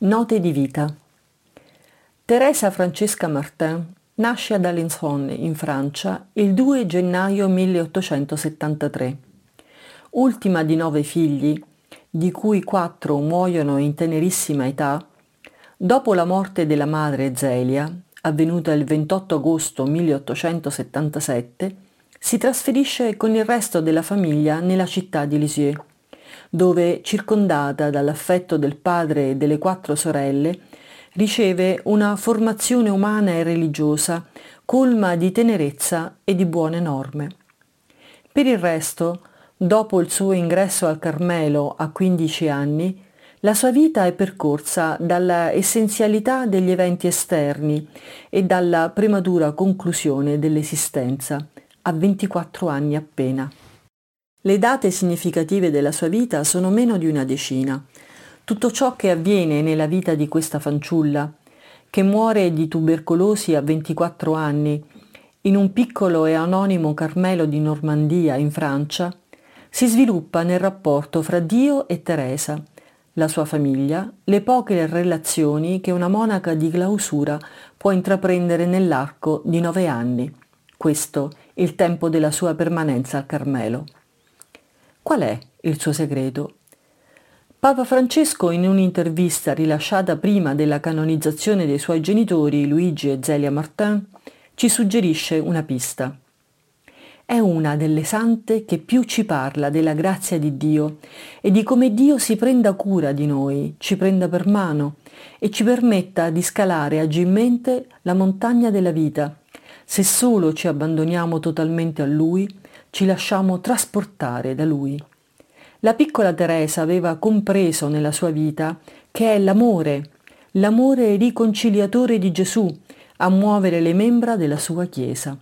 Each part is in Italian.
Note di vita. Teresa Francesca Martin nasce ad Alençon, in Francia, il 2 gennaio 1873. Ultima di 9 figli, di cui 4 muoiono in tenerissima età, dopo la morte della madre Zelia, avvenuta il 28 agosto 1877, si trasferisce con il resto della famiglia nella città di Lisieux, dove, circondata dall'affetto del padre e delle 4 sorelle, riceve una formazione umana e religiosa colma di tenerezza e di buone norme. Per il resto, dopo il suo ingresso al Carmelo a 15 anni, la sua vita è percorsa dalla essenzialità degli eventi esterni e dalla prematura conclusione dell'esistenza, a 24 anni appena. Le date significative della sua vita sono meno di una decina. Tutto ciò che avviene nella vita di questa fanciulla, che muore di tubercolosi a 24 anni, in un piccolo e anonimo Carmelo di Normandia, in Francia, si sviluppa nel rapporto fra Dio e Teresa, la sua famiglia, le poche relazioni che una monaca di clausura può intraprendere nell'arco di 9 anni. Questo è il tempo della sua permanenza al Carmelo. Qual è il suo segreto? Papa Francesco, in un'intervista rilasciata prima della canonizzazione dei suoi genitori, Luigi e Zelia Martin, ci suggerisce una pista. È una delle sante che più ci parla della grazia di Dio e di come Dio si prenda cura di noi, ci prenda per mano e ci permetta di scalare agilmente la montagna della vita, se solo ci abbandoniamo totalmente a Lui, ci lasciamo trasportare da Lui. La piccola Teresa aveva compreso nella sua vita che è l'amore riconciliatore di Gesù a muovere le membra della sua Chiesa.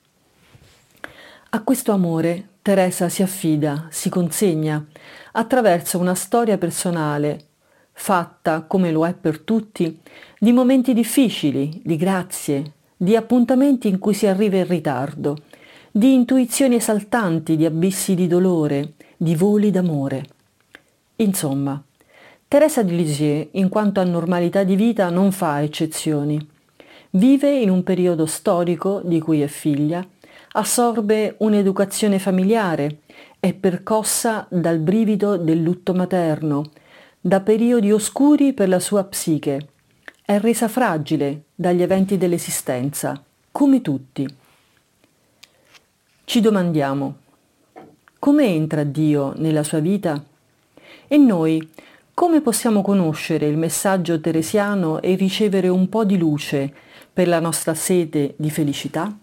A questo amore Teresa si affida, si consegna, attraverso una storia personale, fatta, come lo è per tutti, di momenti difficili, di grazie, di appuntamenti in cui si arriva in ritardo, di intuizioni esaltanti, di abissi di dolore, di voli d'amore. Insomma, Teresa di Lisieux, in quanto a normalità di vita, non fa eccezioni. Vive in un periodo storico di cui è figlia, assorbe un'educazione familiare, è percossa dal brivido del lutto materno, da periodi oscuri per la sua psiche, è resa fragile dagli eventi dell'esistenza, come tutti. Ci domandiamo, come entra Dio nella sua vita? E noi, come possiamo conoscere il messaggio teresiano e ricevere un po' di luce per la nostra sete di felicità?